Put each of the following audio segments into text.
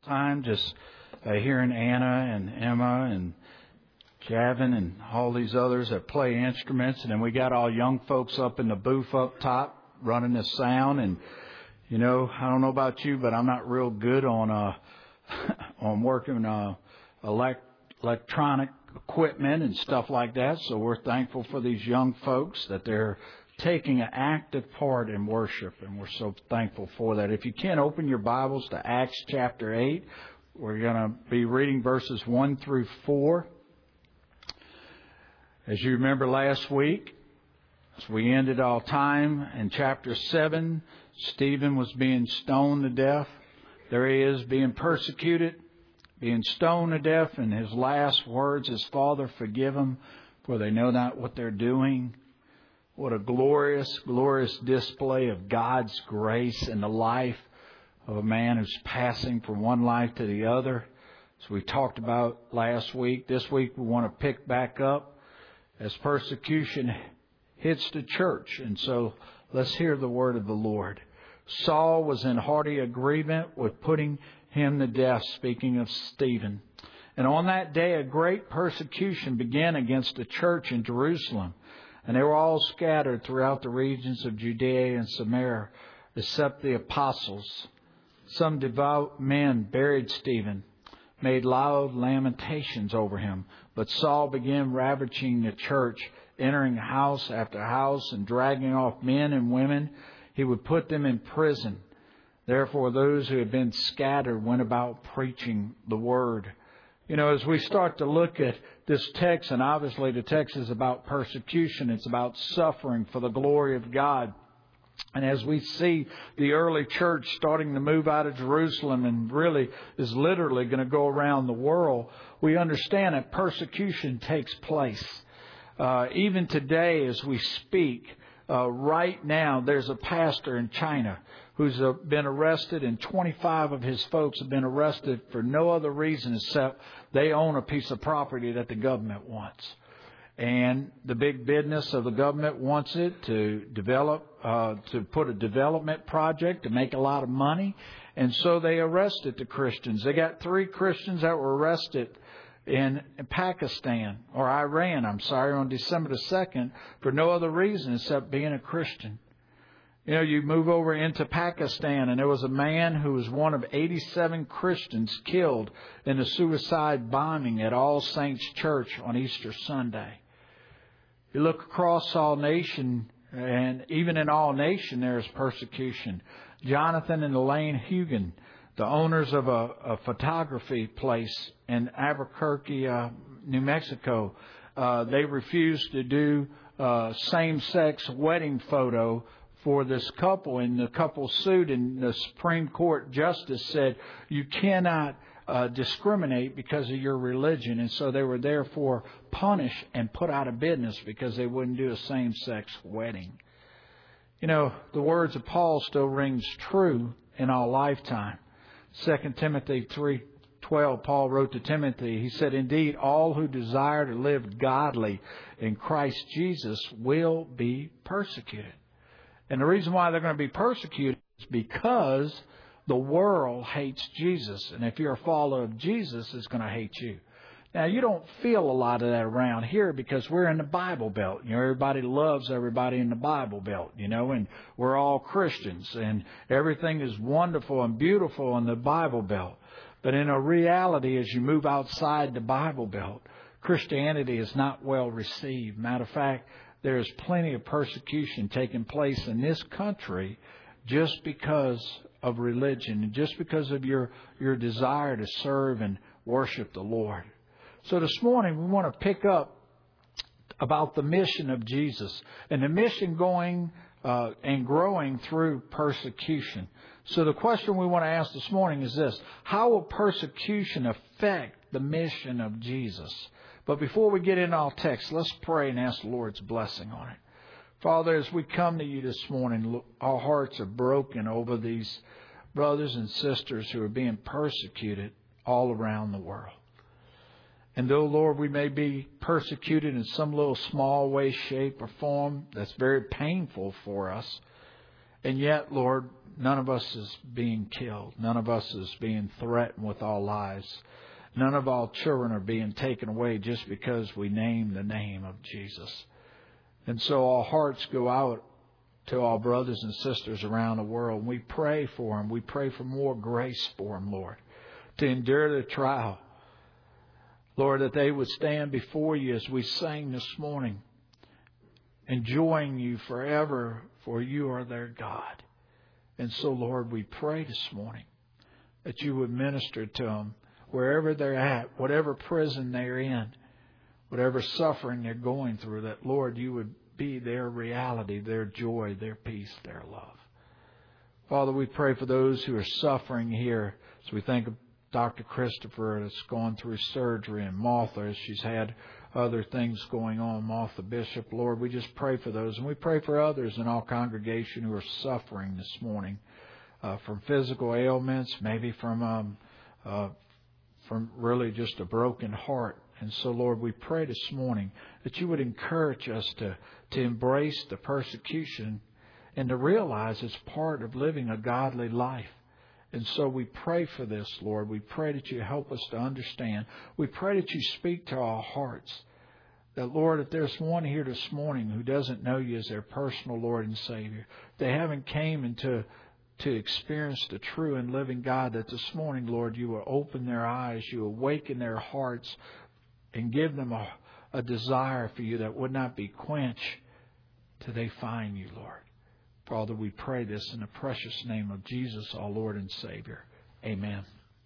time just hearing Anna and Emma and Javin and all these others that play instruments. And then we got all young folks up in the booth up top running the sound. And, you know, I don't know about you, but I'm not real good on working electronic equipment and stuff like that. So we're thankful for these young folks that they're taking an active part in worship, and we're so thankful for that. If you can, open your Bibles to Acts chapter 8. We're going to be reading verses 1 through 4. As you remember last week, as we ended our time in chapter 7, Stephen was being stoned to death. There he is being persecuted, being stoned to death, and his last words is, "Father, forgive them, for they know not what they're doing." What a glorious, glorious display of God's grace in the life of a man who's passing from one life to the other. As we talked about last week, this week we want to pick back up as persecution hits the church. And so let's hear the word of the Lord. Saul was in hearty agreement with putting him to death, speaking of Stephen. And on that day, a great persecution began against the church in Jerusalem. And they were all scattered throughout the regions of Judea and Samaria, except the apostles. Some devout men buried Stephen, made loud lamentations over him. But Saul began ravaging the church, entering house after house and dragging off men and women. He would put them in prison. Therefore, those who had been scattered went about preaching the word. You know, as we start to look at this text, and obviously the text is about persecution, it's about suffering for the glory of God. And as we see the early church starting to move out of Jerusalem and really is literally going to go around the world, we understand that persecution takes place. Even today as we speak, right now there's a pastor in China who's been arrested, and 25 of his folks have been arrested for no other reason except they own a piece of property that the government wants. And the big business of the government wants it to develop, to put a development project to make a lot of money. And so they arrested the Christians. They got 3 Christians that were arrested in Pakistan, or Iran, on December the 2nd for no other reason except being a Christian. You know, you move over into Pakistan, and there was a man who was one of 87 Christians killed in a suicide bombing at All Saints Church on Easter Sunday. You look across all nation, and even in all nation, there is persecution. Jonathan and Elaine Hugan, the owners of a photography place in Albuquerque, New Mexico, they refused to do same-sex wedding photo for this couple, and the couple sued, and the Supreme Court justice said you cannot discriminate because of your religion, and so they were therefore punished and put out of business because they wouldn't do a same-sex wedding. You know, the words of Paul still rings true in our lifetime. 2 Timothy 3:12, Paul wrote to Timothy, he said, "Indeed, all who desire to live godly in Christ Jesus will be persecuted." And the reason why they're going to be persecuted is because the world hates Jesus. And if you're a follower of Jesus, it's going to hate you. Now, you don't feel a lot of that around here because we're in the Bible Belt. You know, everybody loves everybody in the Bible Belt, you know, and we're all Christians. And everything is wonderful and beautiful in the Bible Belt. But in a reality, as you move outside the Bible Belt, Christianity is not well received. Matter of fact, there is plenty of persecution taking place in this country just because of religion and just because of your desire to serve and worship the Lord. So this morning we want to pick up about the mission of Jesus and the mission going and growing through persecution. So the question we want to ask this morning is this: how will persecution affect the mission of Jesus? But before we get into our text, let's pray and ask the Lord's blessing on it. Father, as we come to you this morning, our hearts are broken over these brothers and sisters who are being persecuted all around the world. And though, Lord, we may be persecuted in some little small way, shape, or form that's very painful for us, And yet, Lord, none of us is being killed. None of us is being threatened with our lives. None of our children are being taken away just because we name the name of Jesus. And so our hearts go out to our brothers and sisters around the world. We pray for them. We pray for more grace for them, Lord, to endure the trial. Lord, that they would stand before you as we sang this morning, enjoying you forever, for you are their God. And so, Lord, we pray this morning that you would minister to them wherever they're at, whatever prison they're in, whatever suffering they're going through, that, Lord, you would be their reality, their joy, their peace, their love. Father, we pray for those who are suffering here. As we think of Dr. Christopher that's gone through surgery, and Martha as she's had other things going on, Martha Bishop, Lord, we just pray for those. And we pray for others in our congregation who are suffering this morning from physical ailments, maybe from really just a broken heart. And so, Lord, we pray this morning that you would encourage us to embrace the persecution and to realize it's part of living a godly life. And so we pray for this, Lord. We pray that you help us to understand. We pray that you speak to our hearts. That, Lord, if there's one here this morning who doesn't know you as their personal Lord and Savior, they haven't came to experience the true and living God, that this morning, Lord, you will open their eyes, you awaken their hearts, and give them a desire for you that would not be quenched till they find you, Lord. Father, we pray this in the precious name of Jesus, our Lord and Savior. Amen.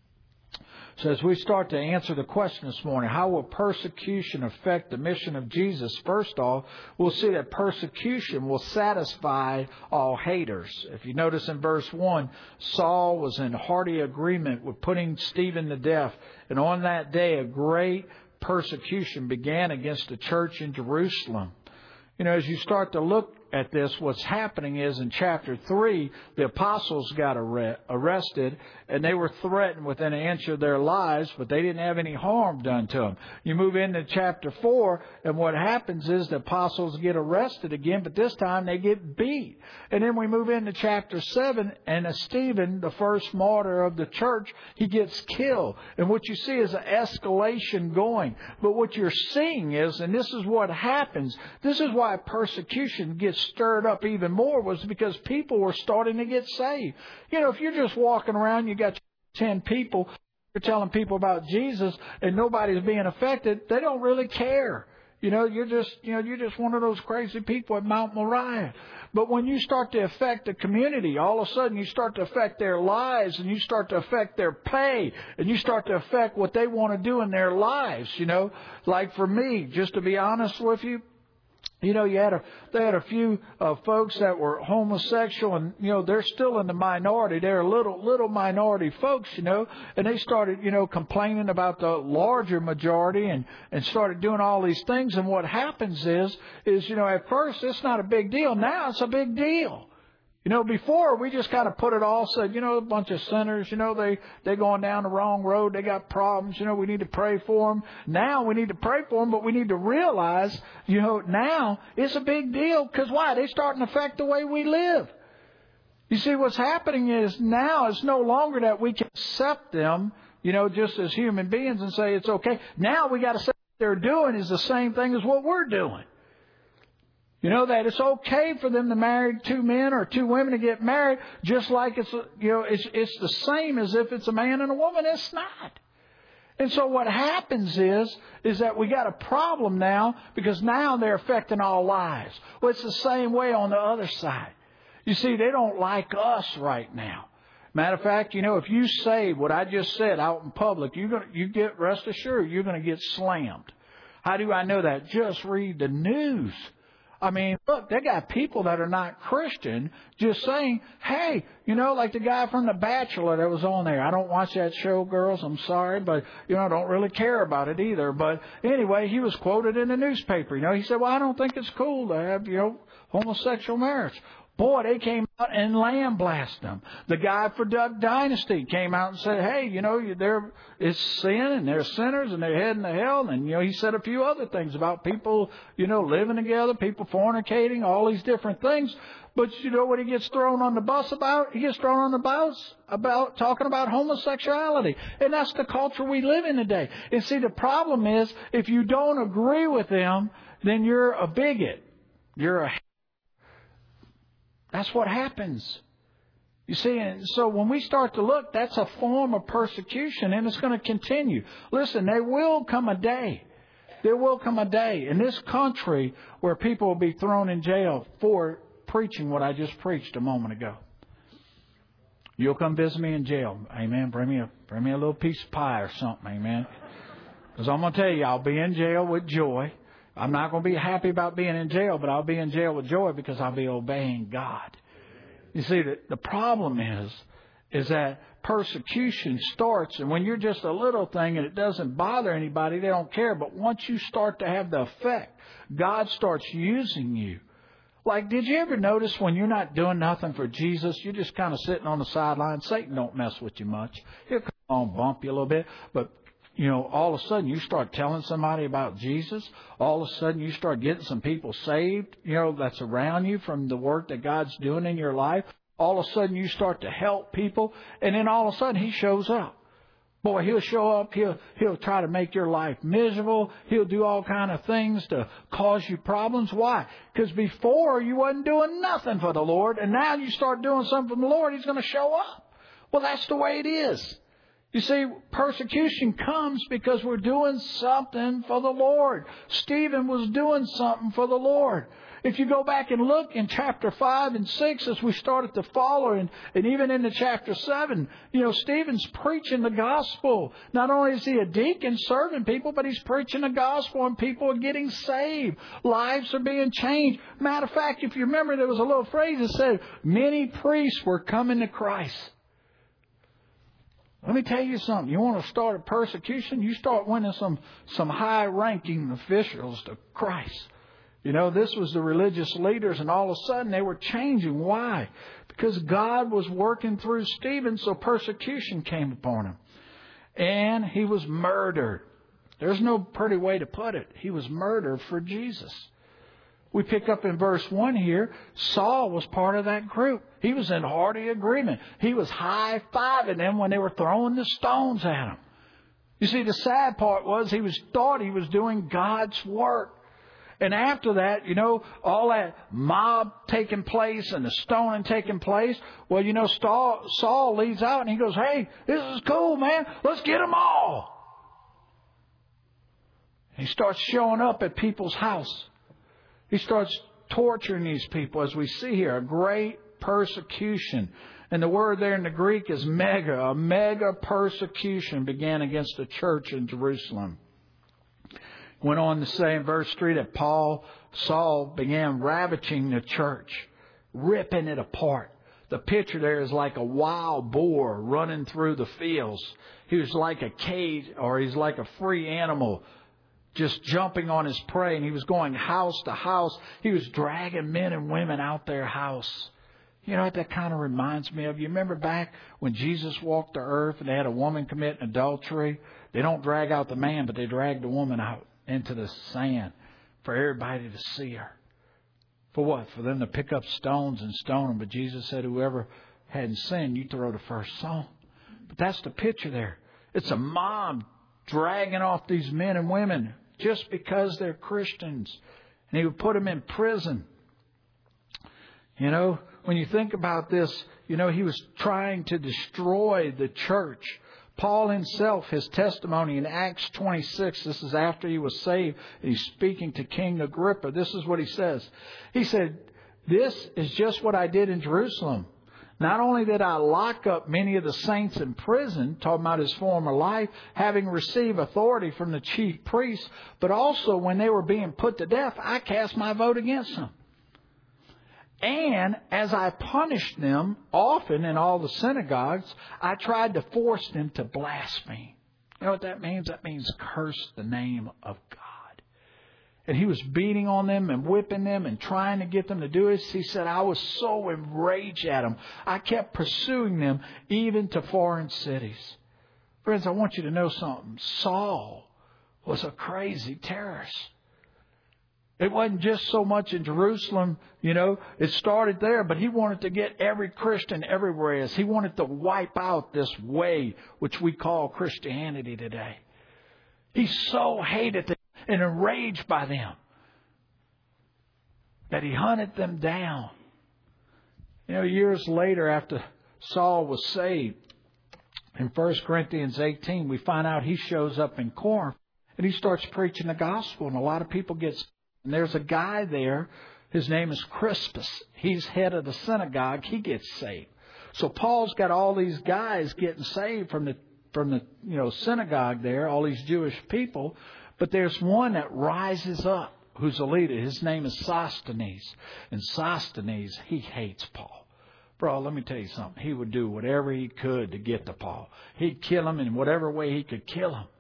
So as we start to answer the question this morning, how will persecution affect the mission of Jesus? First off, we'll see that persecution will satisfy all haters. If you notice in verse 1, Saul was in hearty agreement with putting Stephen to death. And on that day, a great persecution began against the church in Jerusalem. You know, as you start to look at this, what's happening is in chapter 3, the apostles got arrested, and they were threatened within an inch of their lives, but they didn't have any harm done to them. You move into chapter 4, and what happens is the apostles get arrested again, but this time they get beat. And then we move into chapter 7, and Stephen, the first martyr of the church, he gets killed. And what you see is an escalation going. But what you're seeing is, and this is what happens, this is why persecution gets stirred up even more, was because people were starting to get saved. You know, if you're just walking around, you got 10 people, you're telling people about Jesus, and nobody's being affected, they don't really care. You're just one of those crazy people at Mount Moriah. But when you start to affect the community, all of a sudden you start to affect their lives, and you start to affect their pay, and you start to affect what they want to do in their lives. Like for me, just to be honest with you, they had a few folks that were homosexual, and they're still in the minority. They're little minority folks, and they started complaining about the larger majority and started doing all these things. And what happens is at first it's not a big deal. Now it's a big deal. Before we just kind of put it all, said, a bunch of sinners, they're going down the wrong road. They got problems. We need to pray for them. Now we need to pray for them, but we need to realize, now it's a big deal. Because why? They're starting to affect the way we live. You see, what's happening is now it's no longer that we can accept them, just as human beings and say it's okay. Now we got to say what they're doing is the same thing as what we're doing. That it's okay for them to marry 2 men or 2 women to get married, just like it's the same as if it's a man and a woman. It's not. And so what happens is that we got a problem now, because now they're affecting our lives. Well, it's the same way on the other side. You see, they don't like us right now. Matter of fact, if you say what I just said out in public, you get rest assured you're going to get slammed. How do I know that? Just read the news. I mean, look, they got people that are not Christian just saying, hey, like the guy from The Bachelor that was on there. I don't watch that show, girls. I'm sorry, but, I don't really care about it either. But anyway, he was quoted in the newspaper. He said, well, I don't think it's cool to have, homosexual marriage. Boy, they came out and lambasted them. The guy for Duck Dynasty came out and said, hey, it's sin and they're sinners and they're heading to hell. And, he said a few other things about people, living together, people fornicating, all these different things. But you know what he gets thrown on the bus about? He gets thrown on the bus about talking about homosexuality. And that's the culture we live in today. And see, the problem is, if you don't agree with them, then you're a bigot. That's what happens. You see, and so when we start to look, that's a form of persecution, and it's going to continue. Listen, there will come a day in this country where people will be thrown in jail for preaching what I just preached a moment ago. You'll come visit me in jail. Amen. Bring me a little piece of pie or something. Amen. Because I'm going to tell you, I'll be in jail with joy. I'm not going to be happy about being in jail, but I'll be in jail with joy because I'll be obeying God. You see, the problem is that persecution starts, and when you're just a little thing and it doesn't bother anybody, they don't care. But once you start to have the effect, God starts using you. Like, did you ever notice when you're not doing nothing for Jesus, you're just kind of sitting on the sideline? Satan don't mess with you much. He'll come on, bump you a little bit. But, you know, all of a sudden you start telling somebody about Jesus. All of a sudden you start getting some people saved, you know, that's around you from the work that God's doing in your life. All of a sudden you start to help people. And then all of a sudden he shows up. Boy, he'll show up. He'll try to make your life miserable. He'll do all kind of things to cause you problems. Why? Because before you wasn't doing nothing for the Lord, and now you start doing something for the Lord, He's going to show up. Well, that's the way it is. You see, persecution comes because we're doing something for the Lord. Stephen was doing something for the Lord. If you go back and look in chapter 5 and 6 as we started to follow, and even into chapter 7, you know, Stephen's preaching the gospel. Not only is he a deacon serving people, but he's preaching the gospel and people are getting saved. Lives are being changed. Matter of fact, if you remember, there was a little phrase that said, many priests were coming to Christ. Let me tell you something. You want to start a persecution? You start winning some high-ranking officials to Christ. You know, this was the religious leaders, and all of a sudden they were changing. Why? Because God was working through Stephen, so persecution came upon him. And he was murdered. There's no pretty way to put it. He was murdered for Jesus. We pick up in verse 1 here, Saul was part of that group. He was in hearty agreement. He was high-fiving them when they were throwing the stones at him. You see, the sad part was he thought he was doing God's work. And after that, you know, all that mob taking place and the stoning taking place, well, you know, Saul leads out and he goes, hey, this is cool, man. Let's get them all. He starts showing up at people's house. He starts torturing these people, as we see here, a great persecution. And the word there in the Greek is mega. A mega persecution began against the church in Jerusalem. Went on to say in verse 3 that Saul began ravaging the church, ripping it apart. The picture there is like a wild boar running through the fields. He was like a cage, or he's like a free animal, just jumping on his prey, and he was going house to house. He was dragging men and women out their house. You know what that kind of reminds me of? You remember back when Jesus walked the earth and they had a woman commit adultery? They don't drag out the man, but they drag the woman out into the sand for everybody to see her. For what? For them to pick up stones and stone them. But Jesus said, whoever hadn't sinned, you throw the first stone. But that's the picture there. It's a mob dragging off these men and women just because they're Christians. And he would put them in prison. You know, when you think about this, you know, he was trying to destroy the church. Paul himself, his testimony in Acts 26, this is after he was saved, and he's speaking to King Agrippa. This is what he says. He said, this is just what I did in Jerusalem. Not only did I lock up many of the saints in prison, talking about his former life, having received authority from the chief priests, but also when they were being put to death, I cast my vote against them. And as I punished them often in all the synagogues, I tried to force them to blaspheme. You know what that means? That means curse the name of God. And he was beating on them and whipping them and trying to get them to do it. He said, I was so enraged at them. I kept pursuing them even to foreign cities. Friends, I want you to know something. Saul was a crazy terrorist. It wasn't just so much in Jerusalem, it started there, but he wanted to get every Christian everywhere else. He wanted to wipe out this way, which we call Christianity today. He so hated them and enraged by them that he hunted them down. Years later, after Saul was saved, in 1 Corinthians 18, we find out he shows up in Corinth and he starts preaching the gospel, and a lot of people get saved. And there's a guy there, his name is Crispus. He's head of the synagogue. He gets saved. So Paul's got all these guys getting saved from the synagogue there, all these Jewish people. But there's one that rises up who's a leader. His name is Sosthenes. And Sosthenes, he hates Paul. Bro, let me tell you something. He would do whatever he could to get to Paul. He'd kill him in whatever way he could kill him.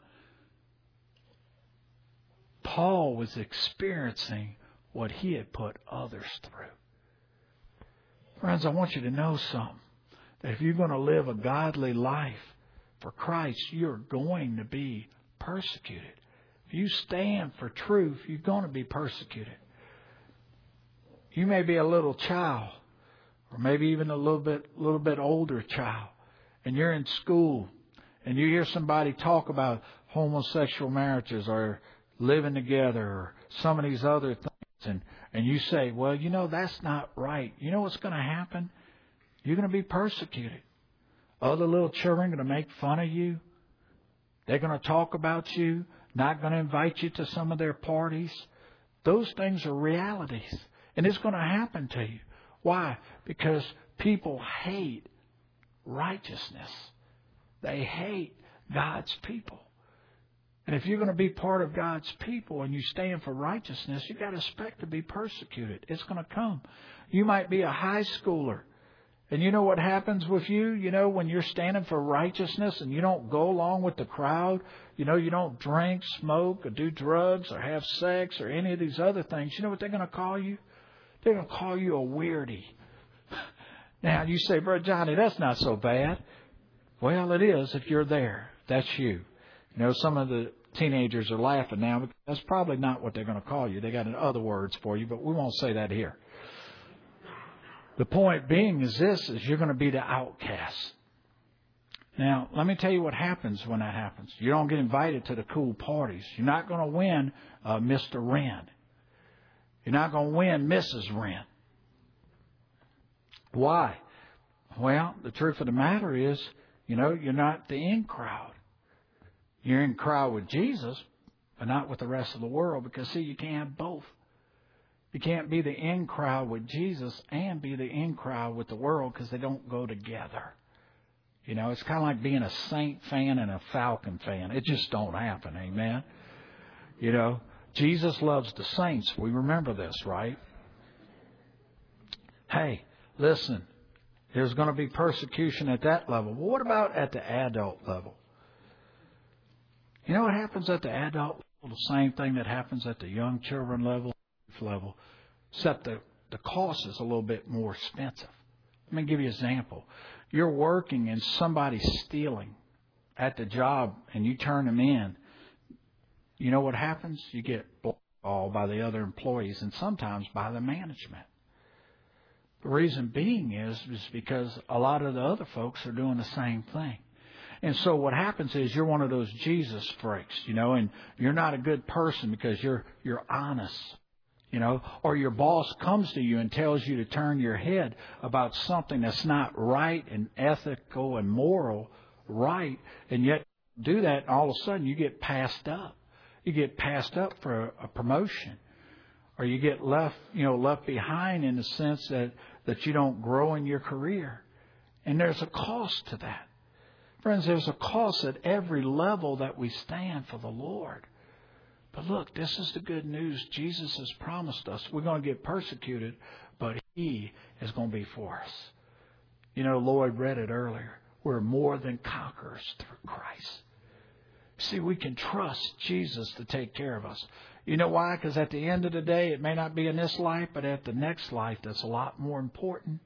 Paul was experiencing what he had put others through. Friends, I want you to know something. That if you're going to live a godly life for Christ, you're going to be persecuted. If you stand for truth, you're going to be persecuted. You may be a little child, or maybe even a little bit older child, and you're in school, and you hear somebody talk about homosexual marriages or living together or some of these other things, and you say, well, that's not right. You know what's going to happen? You're going to be persecuted. Other little children are going to make fun of you. They're going to talk about you, not going to invite you to some of their parties. Those things are realities, and it's going to happen to you. Why? Because people hate righteousness. They hate God's people. And if you're going to be part of God's people and you stand for righteousness, you've got to expect to be persecuted. It's going to come. You might be a high schooler. And you know what happens with you? When you're standing for righteousness and you don't go along with the crowd, you don't drink, smoke, or do drugs, or have sex, or any of these other things, you know what they're going to call you? They're going to call you a weirdie. Now, you say, Brother Johnny, that's not so bad. Well, it is if you're there. That's you. Some of the teenagers are laughing now, but that's probably not what they're going to call you. They got other words for you, but we won't say that here. The point being is you're going to be the outcast. Now, let me tell you what happens when that happens. You don't get invited to the cool parties. You're not going to win Mr. Wren. You're not going to win Mrs. Wren. Why? Well, the truth of the matter is, you're not the in crowd. You're in crowd with Jesus, but not with the rest of the world, because, see, you can't have both. You can't be the in crowd with Jesus and be the in crowd with the world, because they don't go together. It's kind of like being a Saint fan and a Falcon fan. It just don't happen, amen? Jesus loves the saints. We remember this, right? Hey, listen, there's going to be persecution at that level. Well, what about at the adult level? You know what happens at the adult level? The same thing that happens at the young children level, except the cost is a little bit more expensive. Let me give you an example. You're working and somebody's stealing at the job and you turn them in. You know what happens? You get blackballed by the other employees and sometimes by the management. The reason being is because a lot of the other folks are doing the same thing. And so what happens is you're one of those Jesus freaks, and you're not a good person because you're honest, or your boss comes to you and tells you to turn your head about something that's not right and ethical and moral right, and yet do that, and all of a sudden you get passed up. You get passed up for a promotion, or you get left behind in the sense that you don't grow in your career. And there's a cost to that. Friends, there's a cost at every level that we stand for the Lord. But look, this is the good news. Jesus has promised us we're going to get persecuted, but He is going to be for us. Lloyd read it earlier. We're more than conquerors through Christ. See, we can trust Jesus to take care of us. You know why? Because at the end of the day, it may not be in this life, but at the next life, that's a lot more important.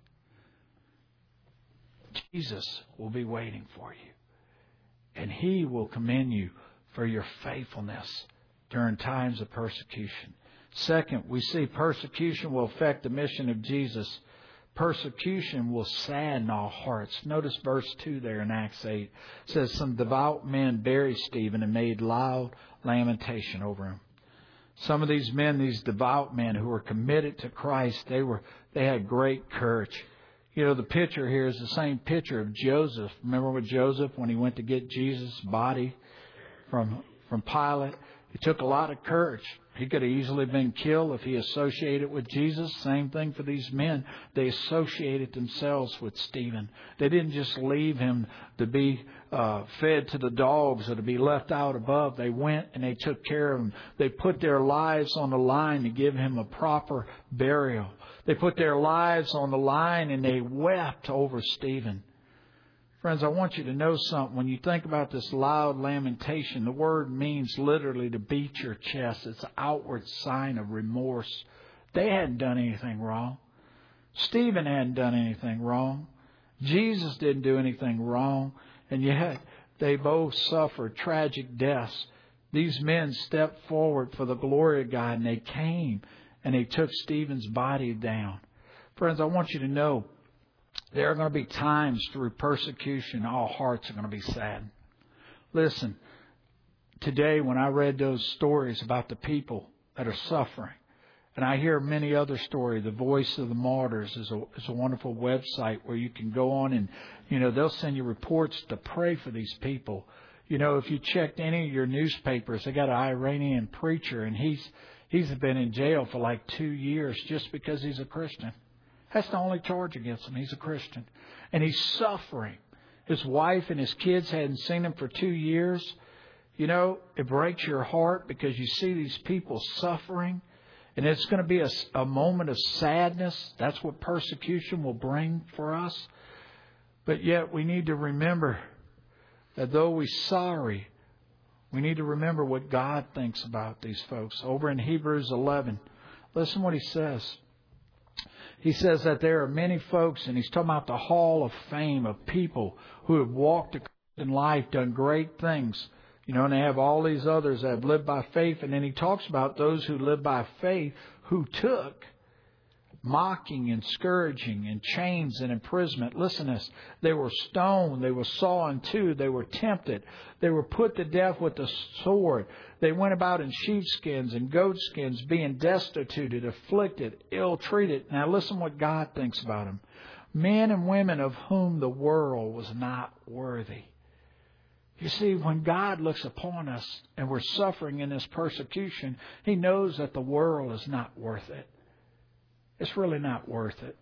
Jesus will be waiting for you. And He will commend you for your faithfulness during times of persecution. Second, we see persecution will affect the mission of Jesus. Persecution will sadden our hearts. Notice verse 2 there in Acts 8. It says, some devout men buried Stephen and made loud lamentation over him. Some of these men, these devout men who were committed to Christ, they had great courage. You know, the picture here is the same picture of Joseph. Remember with Joseph when he went to get Jesus' body from Pilate? It took a lot of courage. He could have easily been killed if he associated with Jesus. Same thing for these men. They associated themselves with Stephen. They didn't just leave him to be fed to the dogs or to be left out above. They went and they took care of him. They put their lives on the line to give him a proper burial. They put their lives on the line and they wept over Stephen. Friends, I want you to know something. When you think about this loud lamentation, the word means literally to beat your chest. It's an outward sign of remorse. They hadn't done anything wrong. Stephen hadn't done anything wrong. Jesus didn't do anything wrong. And yet, they both suffered tragic deaths. These men stepped forward for the glory of God, and they came and they took Stephen's body down. Friends, I want you to know, there are going to be times through persecution, all hearts are going to be saddened. Listen, today when I read those stories about the people that are suffering, and I hear many other stories, the Voice of the Martyrs is a wonderful website where you can go on and, they'll send you reports to pray for these people. If you checked any of your newspapers, they got an Iranian preacher, and he's been in jail for like 2 years just because he's a Christian. That's the only charge against him. He's a Christian. And he's suffering. His wife and his kids hadn't seen him for 2 years. It breaks your heart because you see these people suffering. And it's going to be a moment of sadness. That's what persecution will bring for us. But yet we need to remember that though we're sorry, we need to remember what God thinks about these folks. Over in Hebrews 11, listen what he says. He says that there are many folks, and he's talking about the hall of fame of people who have walked a Christian life, done great things. And they have all these others that have lived by faith. And then he talks about those who live by faith who took mocking and scourging and chains and imprisonment. Listen to this. They were stoned. They were sawn in two. They were tempted. They were put to death with the sword. They went about in sheepskins and goatskins, being destitute, afflicted, ill-treated. Now listen what God thinks about them. Men and women of whom the world was not worthy. You see, when God looks upon us and we're suffering in this persecution, He knows that the world is not worth it. It's really not worth it.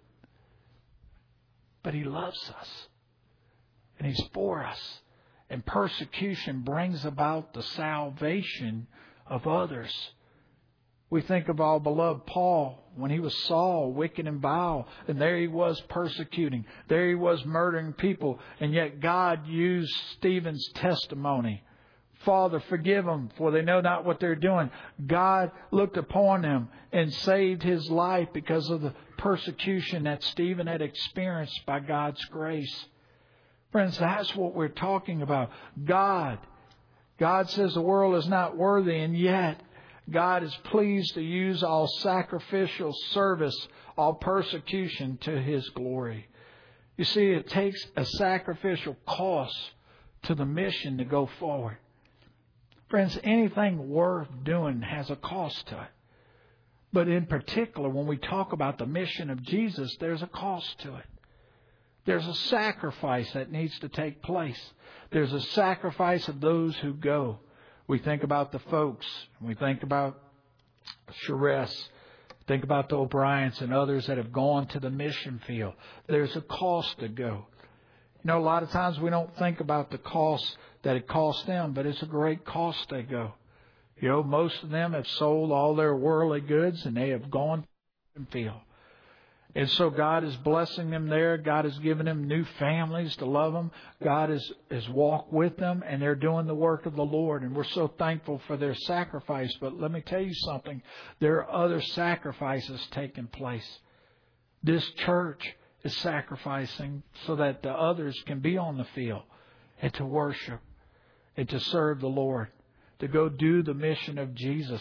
But He loves us. And He's for us. And persecution brings about the salvation of others. We think of our beloved Paul when he was Saul, wicked and vile, and there he was persecuting. There he was murdering people. And yet God used Stephen's testimony. Father, forgive them, for they know not what they're doing. God looked upon him and saved his life because of the persecution that Stephen had experienced by God's grace. Friends, that's what we're talking about. God says the world is not worthy, and yet God is pleased to use all sacrificial service, all persecution to His glory. You see, it takes a sacrificial cost to the mission to go forward. Friends, anything worth doing has a cost to it. But in particular, when we talk about the mission of Jesus, there's a cost to it. There's a sacrifice that needs to take place. There's a sacrifice of those who go. We think about the folks. We think about Charest. Think about the O'Briens and others that have gone to the mission field. There's a cost to go. A lot of times we don't think about the cost that it costs them, but it's a great cost they go. Most of them have sold all their worldly goods and they have gone to the mission field. And so God is blessing them there. God has given them new families to love them. God has walked with them, and they're doing the work of the Lord. And we're so thankful for their sacrifice. But let me tell you something. There are other sacrifices taking place. This church is sacrificing so that the others can be on the field and to worship and to serve the Lord, to go do the mission of Jesus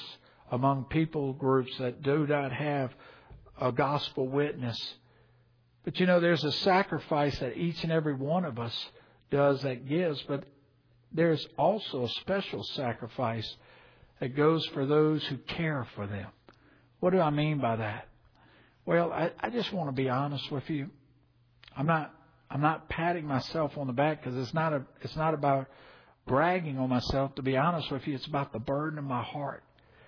among people groups that do not have a gospel witness. But you know, there's a sacrifice that each and every one of us does that gives, but there's also a special sacrifice that goes for those who care for them. What do I mean by that? Well, I just want to be honest with you. I'm not patting myself on the back, because it's not about bragging on myself. To be honest with you, it's about the burden of my heart.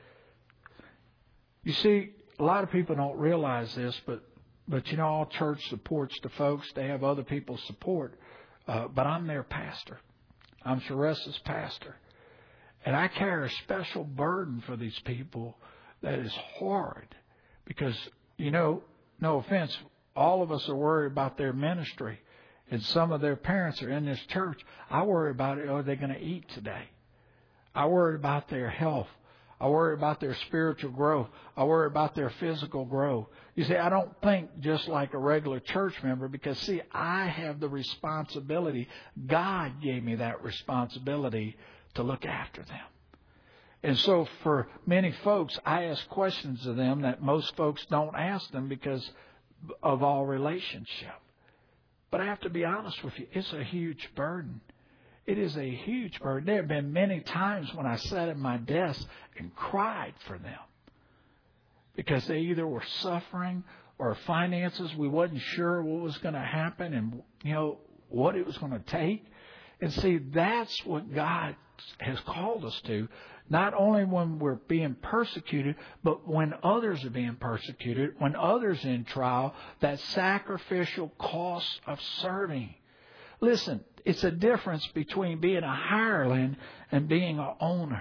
You see, a lot of people don't realize this, but you know, all church supports the folks. They have other people's support, but I'm their pastor. I'm Sharessa's pastor, and I carry a special burden for these people that is hard, because you know, no offense, all of us are worried about their ministry. And some of their parents are in this church. I worry about it. Are they going to eat today? I worry about their health. I worry about their spiritual growth. I worry about their physical growth. You see, I don't think just like a regular church member, because, see, I have the responsibility. God gave me that responsibility to look after them. And so for many folks, I ask questions of them that most folks don't ask them because of all relationship. But I have to be honest with you, it's a huge burden. It is a huge burden. There have been many times when I sat at my desk and cried for them, because they either were suffering or finances. We wasn't sure what was going to happen and, you know, what it was going to take. And see, that's what God has called us to. Not only when we're being persecuted, but when others are being persecuted, when others are in trial, that sacrificial cost of serving. Listen, it's a difference between being a hireling and being an owner.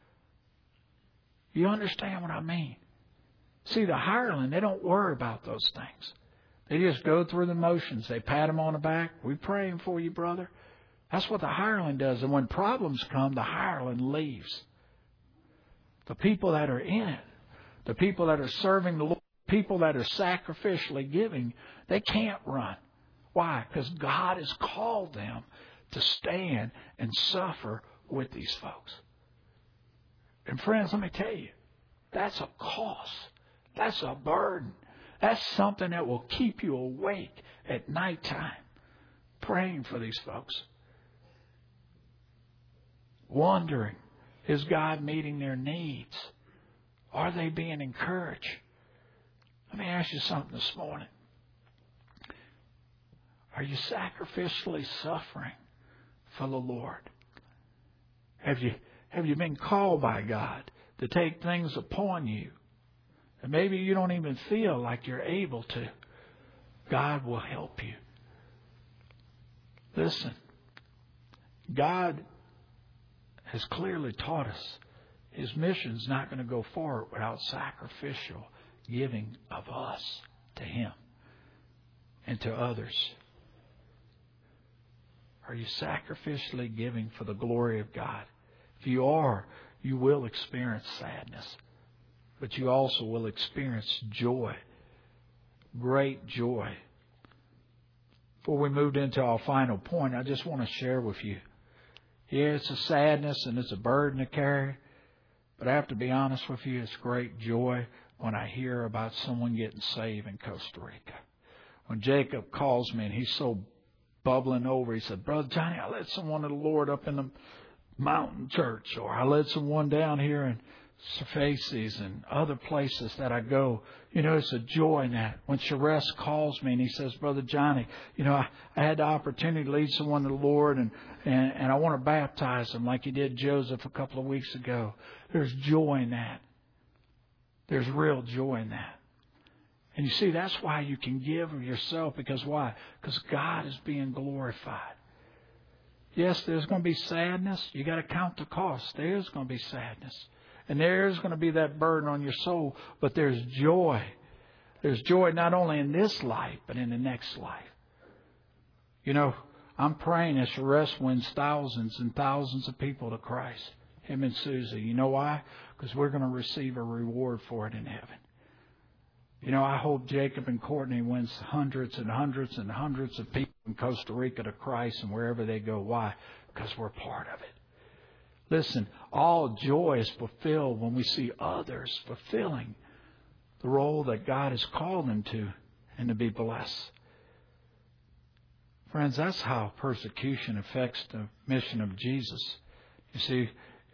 You understand what I mean? See, the hireling, they don't worry about those things. They just go through the motions. They pat them on the back. We're praying for you, brother. That's what the hireling does. And when problems come, the hireling leaves. The people that are in it, the people that are serving the Lord, people that are sacrificially giving, they can't run. Why? Because God has called them to stand and suffer with these folks. And friends, let me tell you, that's a cost. That's a burden. That's something that will keep you awake at nighttime, praying for these folks. Wondering, is God meeting their needs? Are they being encouraged? Let me ask you something this morning. Are you sacrificially suffering for the Lord? Have you been called by God to take things upon you? And maybe you don't even feel like you're able to. God will help you. Listen, God has clearly taught us His mission's not going to go forward without sacrificial giving of us to Him and to others. Are you sacrificially giving for the glory of God? If you are, you will experience sadness, but you also will experience joy, great joy. Before we move into our final point, I just want to share with you. Yeah, it's a sadness and it's a burden to carry. But I have to be honest with you, it's great joy when I hear about someone getting saved in Costa Rica. When Jacob calls me and he's so bubbling over, he said, Brother Johnny, I led someone to the Lord up in the mountain church, or I led someone down here in Surfaces and other places that I go. You know, it's a joy in that. When Sharess calls me and he says, Brother Johnny, you know, I had the opportunity to lead someone to the Lord and I want to baptize them like you did Joseph a couple of weeks ago. There's joy in that. There's real joy in that. And you see, that's why you can give of yourself, because why? Because God is being glorified. Yes, there's going to be sadness. You got to count the cost. There's going to be sadness. And there's going to be that burden on your soul. But there's joy. There's joy not only in this life, but in the next life. You know, I'm praying as Sharess wins thousands and thousands of people to Christ. Him and Susie. You know why? Because we're going to receive a reward for it in heaven. You know, I hope Jacob and Courtney wins hundreds and hundreds and hundreds of people in Costa Rica to Christ and wherever they go. Why? Because we're part of it. Listen, all joy is fulfilled when we see others fulfilling the role that God has called them to and to be blessed. Friends, that's how persecution affects the mission of Jesus. You see,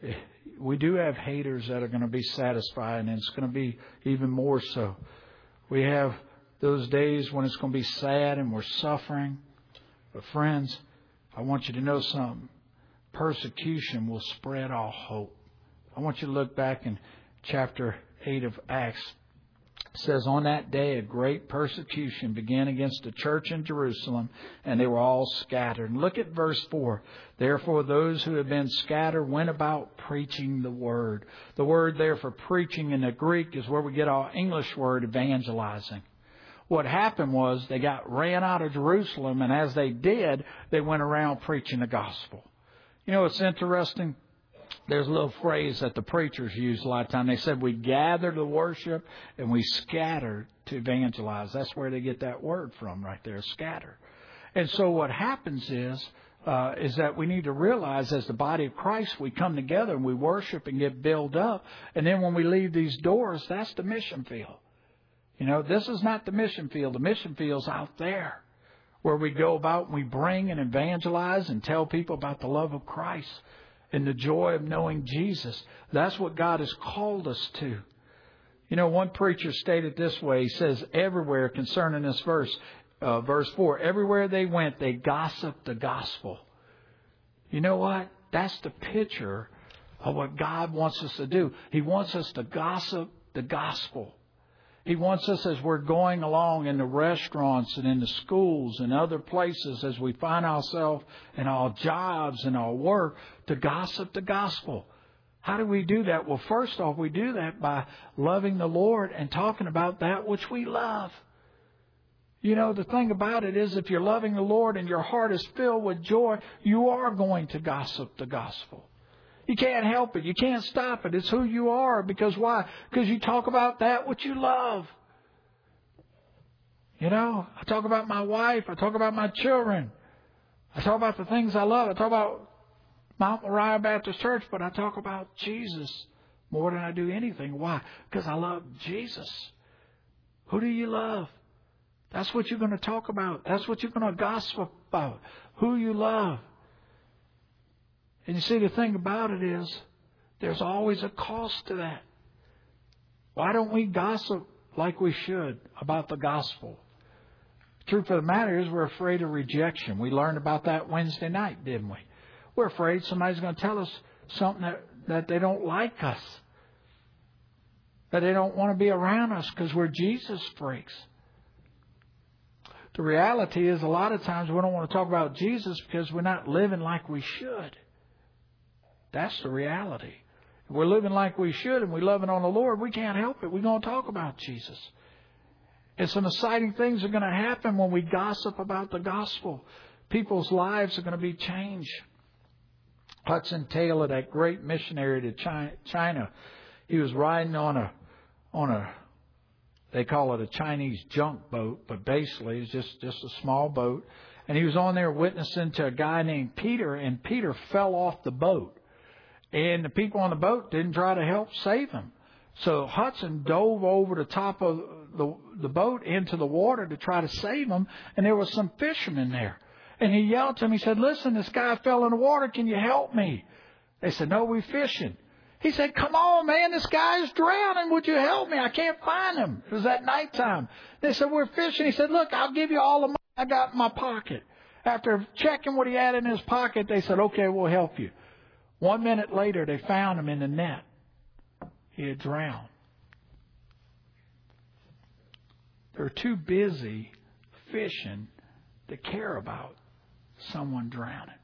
we do have haters that are going to be satisfied, and it's going to be even more so. We have those days when it's going to be sad and we're suffering. But friends, I want you to know something. Persecution will spread all hope. I want you to look back in chapter 8 of Acts. It says, on that day a great persecution began against the church in Jerusalem, and they were all scattered. And look at verse 4. Therefore those who had been scattered went about preaching the word. The word there for preaching in the Greek is where we get our English word evangelizing. What happened was they got ran out of Jerusalem, and as they did, they went around preaching the gospel. You know, it's interesting. There's a little phrase that the preachers use a lot of time. They said, we gather to worship and we scatter to evangelize. That's where they get that word from right there, scatter. And so what happens is that we need to realize as the body of Christ, we come together and we worship and get built up. And then when we leave these doors, that's the mission field. You know, this is not the mission field. The mission field's out there where we go about and we bring and evangelize and tell people about the love of Christ and the joy of knowing Jesus. That's what God has called us to. You know, one preacher stated this way. He says, everywhere concerning this verse 4, everywhere they went, they gossiped the gospel. You know what? That's the picture of what God wants us to do. He wants us to gossip the gospel. He wants us, as we're going along in the restaurants and in the schools and other places, as we find ourselves in our jobs and our work, to gossip the gospel. How do we do that? Well, first off, we do that by loving the Lord and talking about that which we love. You know, the thing about it is, if you're loving the Lord and your heart is filled with joy, you are going to gossip the gospel. You can't help it. You can't stop it. It's who you are. Because why? Because you talk about that which you love. You know, I talk about my wife. I talk about my children. I talk about the things I love. I talk about Mount Moriah Baptist Church, but I talk about Jesus more than I do anything. Why? Because I love Jesus. Who do you love? That's what you're going to talk about. That's what you're going to gossip about. Who you love. And you see, the thing about it is, there's always a cost to that. Why don't we gossip like we should about the gospel? The truth of the matter is, we're afraid of rejection. We learned about that Wednesday night, didn't we? We're afraid somebody's going to tell us something that they don't like us, that they don't want to be around us because we're Jesus freaks. The reality is, a lot of times we don't want to talk about Jesus because we're not living like we should. That's the reality. If we're living like we should and we're loving on the Lord, we can't help it. We're going to talk about Jesus. And some exciting things are going to happen when we gossip about the gospel. People's lives are going to be changed. Hudson Taylor, that great missionary to China, he was riding on a they call it a Chinese junk boat, but basically it's just a small boat. And he was on there witnessing to a guy named Peter, and Peter fell off the boat. And the people on the boat didn't try to help save him. So Hudson dove over the top of the boat into the water to try to save him. And there was some fishermen there. And he yelled to him. He said, listen, this guy fell in the water. Can you help me? They said, no, we're fishing. He said, come on, man, this guy's drowning. Would you help me? I can't find him. It was at nighttime. They said, we're fishing. He said, look, I'll give you all the money I got in my pocket. After checking what he had in his pocket, they said, okay, we'll help you. 1 minute later, they found him in the net. He had drowned. They're too busy fishing to care about someone drowning.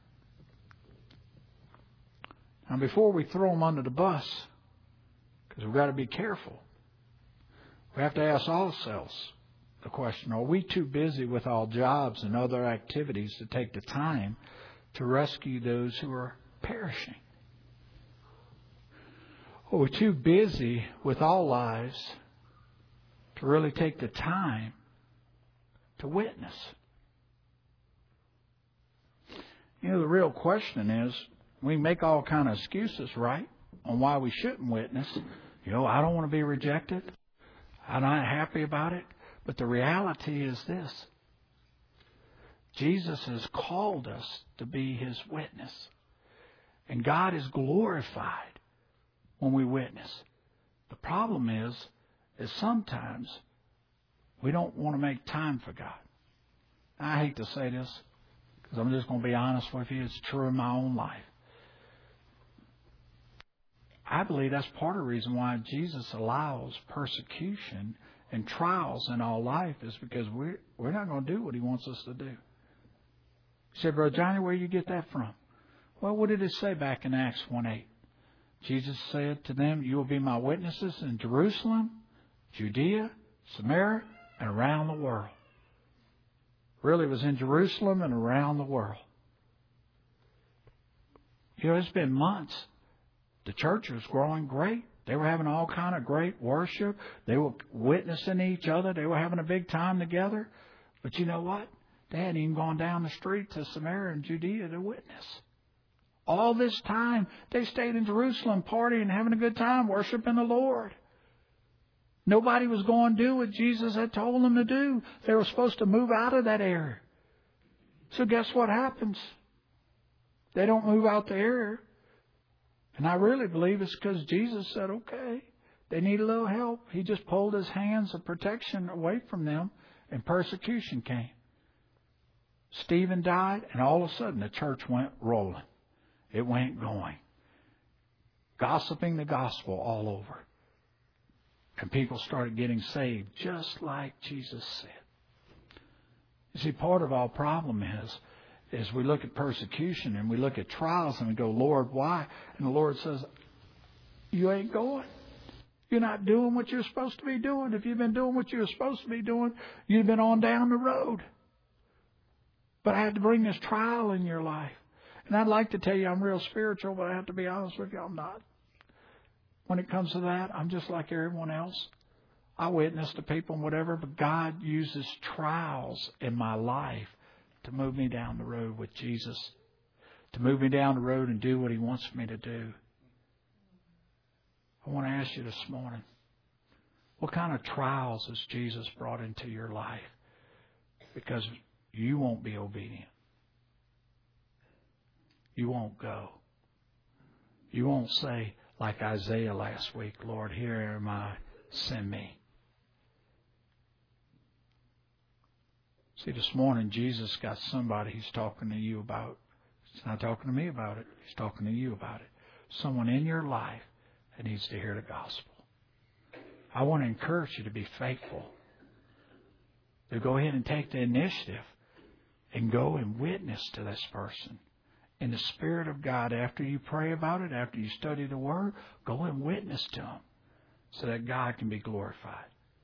Now, before we throw them under the bus, because we've got to be careful, we have to ask ourselves the question, are we too busy with our jobs and other activities to take the time to rescue those who are perishing? Or we're too busy with our lives to really take the time to witness? You know, the real question is, We make all kind of excuses, right, on why we shouldn't witness. I don't want to be rejected. I'm not happy about it. But the reality is this. Jesus has called us to be His witness. And God is glorified when we witness. The problem is sometimes we don't want to make time for God. I hate to say this because I'm just going to be honest with you. It's true in my own life. I believe that's part of the reason why Jesus allows persecution and trials in our life is because we're not going to do what He wants us to do. He said, Brother Johnny, where do you get that from? Well, what did it say back in Acts 1:8? Jesus said to them, you will be my witnesses in Jerusalem, Judea, Samaria, and around the world. Really, it was in Jerusalem and around the world. It's been months. The church was growing great. They were having all kind of great worship. They were witnessing each other. They were having a big time together. But you know what? They hadn't even gone down the street to Samaria and Judea to witness. All this time, they stayed in Jerusalem, partying, having a good time, worshiping the Lord. Nobody was going to do what Jesus had told them to do. They were supposed to move out of that area. So guess what happens? They don't move out the area. And I really believe it's because Jesus said, okay, they need a little help. He just pulled His hands of protection away from them, and persecution came. Stephen died, and all of a sudden the church went rolling. It went going. Gossiping the gospel all over. And people started getting saved just like Jesus said. You see, part of our problem is we look at persecution and we look at trials and we go, Lord, why? And the Lord says, you ain't going. You're not doing what you're supposed to be doing. If you've been doing what you're supposed to be doing, you've been on down the road. But I had to bring this trial in your life. And I'd like to tell you I'm real spiritual, but I have to be honest with you, I'm not. When it comes to that, I'm just like everyone else. I witness to people and whatever, but God uses trials in my life to move me down the road with Jesus, to move me down the road and do what He wants me to do. I want to ask you this morning, what kind of trials has Jesus brought into your life? Because you won't be obedient. You won't go. You won't say, like Isaiah last week, Lord, here am I, send me. See, this morning, Jesus got somebody He's talking to you about. He's not talking to me about it. He's talking to you about it. Someone in your life that needs to hear the gospel. I want to encourage you to be faithful. To go ahead and take the initiative and go and witness to this person. In the Spirit of God, after you pray about it, after you study the Word, go and witness to them so that God can be glorified.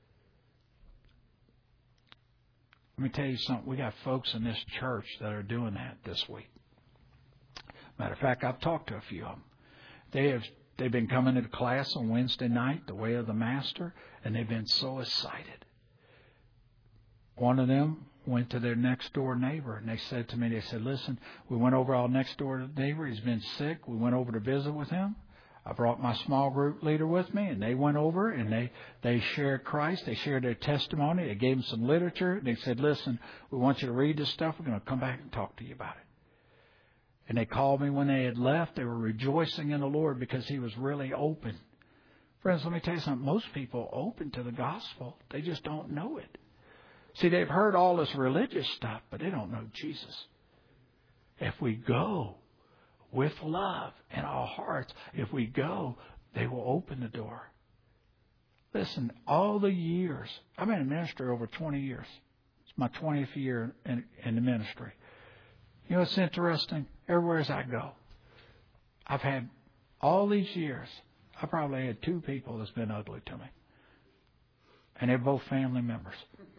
Let me tell you something. We got folks in this church that are doing that this week. Matter of fact, I've talked to a few of them. They've been coming to class on Wednesday night, the Way of the Master, and they've been so excited. One of them went to their next door neighbor, and they said to me, listen, we went over our next door neighbor. He's been sick. We went over to visit with him. I brought my small group leader with me, and they went over, and they shared Christ. They shared their testimony. They gave them some literature. They said, listen, we want you to read this stuff. We're going to come back and talk to you about it. And they called me when they had left. They were rejoicing in the Lord because He was really open. Friends, let me tell you something. Most people are open to the gospel. They just don't know it. See, they've heard all this religious stuff, but they don't know Jesus. If we go with love in our hearts, if we go, they will open the door. Listen, all the years, I've been in ministry over 20 years. It's my 20th year in the ministry. You know, it's interesting. Everywhere as I go, I've had all these years, I probably had 2 people that's been ugly to me. And they're both family members.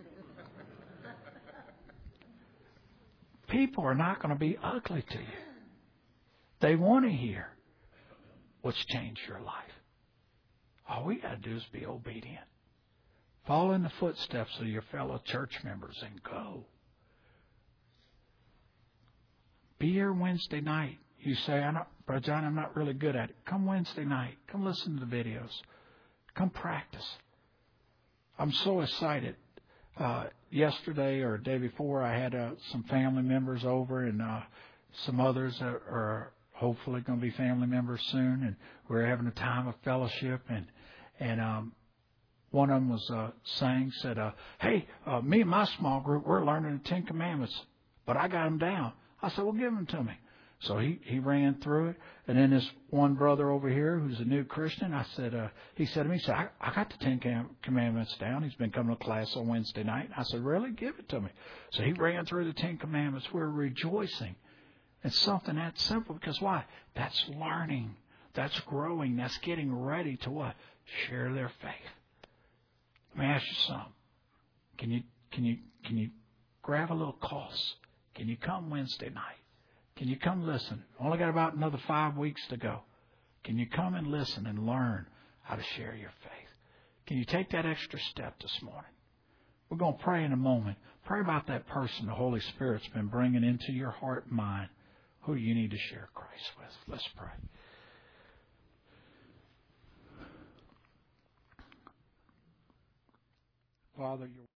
People are not going to be ugly to you. They want to hear what's changed your life. All we got to do is be obedient. Follow in the footsteps of your fellow church members and go. Be here Wednesday night. You say, Brother John, I'm not really good at it. Come Wednesday night. Come listen to the videos. Come practice. I'm so excited. Yesterday or the day before, I had some family members over and some others that are hopefully going to be family members soon. And we're having a time of fellowship. And one of them was said, hey, me and my small group, we're learning the Ten Commandments, but I got them down. I said, well, give them to me. So he ran through it. And then this one brother over here who's a new Christian, he said to me, I got the Ten Commandments down. He's been coming to class on Wednesday night. I said, really? Give it to me. So he ran through the Ten Commandments. We're rejoicing. It's something that simple because why? That's learning. That's growing. That's getting ready to what? Share their faith. Let me ask you something. Can you grab a little cost? Can you come Wednesday night? Can you come listen? Only got about another 5 weeks to go. Can you come and listen and learn how to share your faith? Can you take that extra step this morning? We're going to pray in a moment. Pray about that person the Holy Spirit's been bringing into your heart and mind who you need to share Christ with. Let's pray. Father,